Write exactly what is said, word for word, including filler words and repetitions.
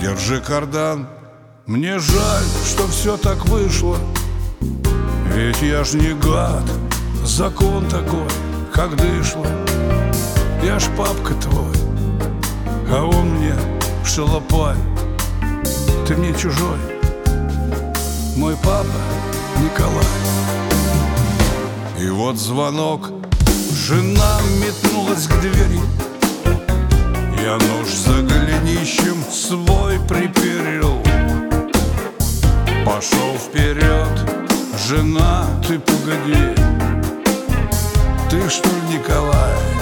Держи кардан. Мне жаль, что все так вышло, ведь я ж не гад. Закон такой, как дышло. Я ж папка твой, а он мне шалопай. Ты мне чужой, мой папа Николай. И вот звонок, жена метнулась к двери. Я нож за голенищем свой приперил. Пошел вперед, жена, ты погоди. Ты что ли, Николай?